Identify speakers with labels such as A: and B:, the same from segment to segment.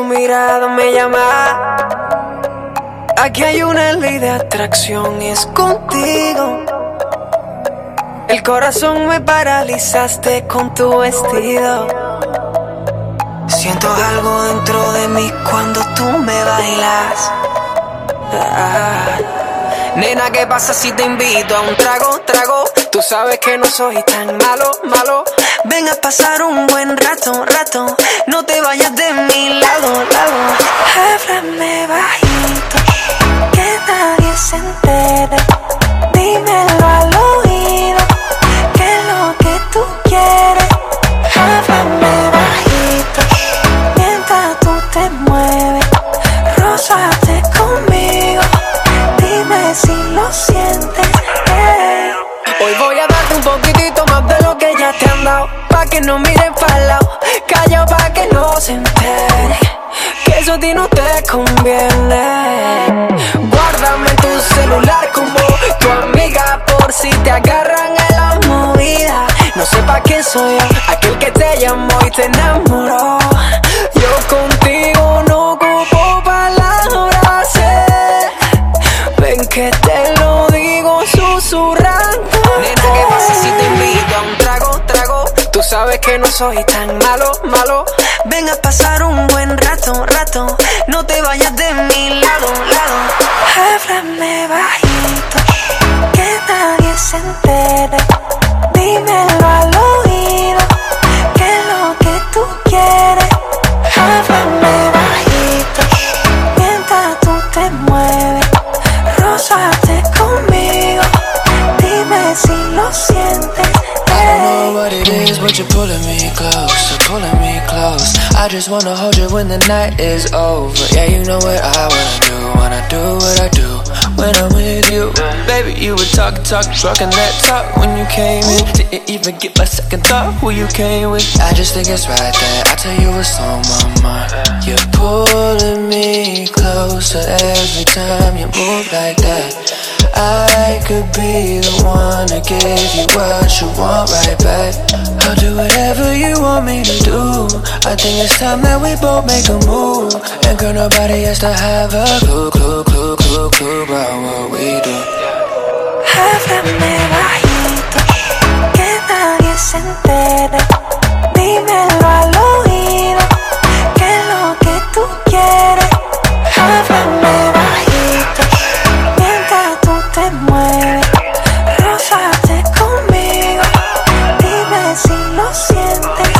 A: tu mirada me llama. Aquí hay una ley de atracción y es contigo. El corazón me paralizaste con tu vestido. Siento algo dentro de mí cuando tú me bailas. Nena, ¿qué pasa si te invito a un trago? Tú sabes que no soy tan malo. Ven a pasar un buen rato. No te vayas de mi lado. Háblame bajito, que nadie se entere. Dímelo al oído, que es lo que tú quieres. Háblame bajito, mientras tú te mueves. Rózate conmigo, dime si lo sientes. Hoy voy a darte un poquitito más de lo que ya te han dado, pa' que no miren pa'l lado, callao pa' que no se entere, que eso a ti no te conviene. Guárdame tu celular como tu amiga, por si te agarran en la movida. No sepa quién soy yo, aquel que te llamó y te enamoró. Yo contigo no ocupo palabras, ven que te lo digo susurrando. Nena, ¿qué pasa si te invito a un trago? Tú sabes que no soy tan malo. Ven a pasar un buen rato. No te vayas de mi lado. Háblame bajito, que nadie se entere. Dímelo al oído, que es lo que tú quieres. Háblame bajito, mientras tú te mueves. Rózate conmigo, dime si lo sientes.
B: I don't know what it is, but you're pulling me close. I just wanna hold you when the night is over. Yeah, you know what I wanna do what I do when I'm with you. Baby, you were talking, talking that talk when you came in. Didn't even get my second thought who you came with. I just think it's right that I tell you what's on my mind. You're pulling me closer every time you move like that. I could be the one to give you what you want right back. I'll do whatever you want me to do. I think it's time that we both make a move. And girl, nobody has to have a clue about what we do.
A: Háblame bajito, que nadie se entere. Dímelo al oído, que es lo que tú quieres. Háblame bajito, mientras tú te mueves. Rózate conmigo, dime si lo sientes.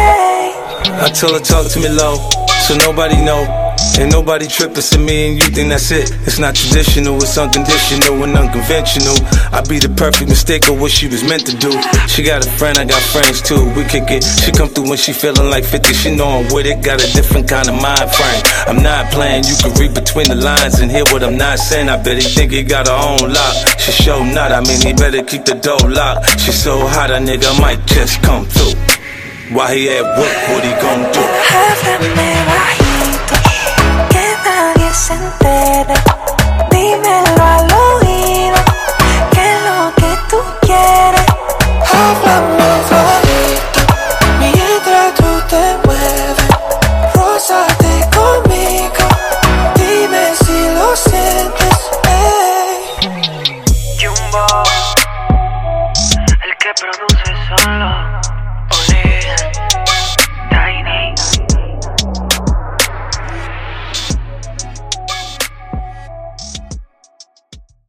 C: I tell her talk to me low, so nobody know. Ain't nobody trippin', so me and you think that's it. It's not traditional, it's unconditional and unconventional. I be the perfect mistake of what she was meant to do. She got a friend, I got friends too. We kick it, she come through when she feelin' like 50. She know I'm with it, got a different kind of mind frame. I'm not playing, you can read between the lines and hear what I'm not saying. I bet he think he got her own lock. She show not, I mean he better keep the door locked. She so hot, a nigga might just come through. While he at work, what he gon' do?
A: Háblame bajito, que nadie se entere. Dímelo al oído, que es lo que tú quieres.
B: Háblame bajito, mientras tú te mueves. Rózate conmigo, dime si lo sientes.
A: Jumbo, el que produce solo.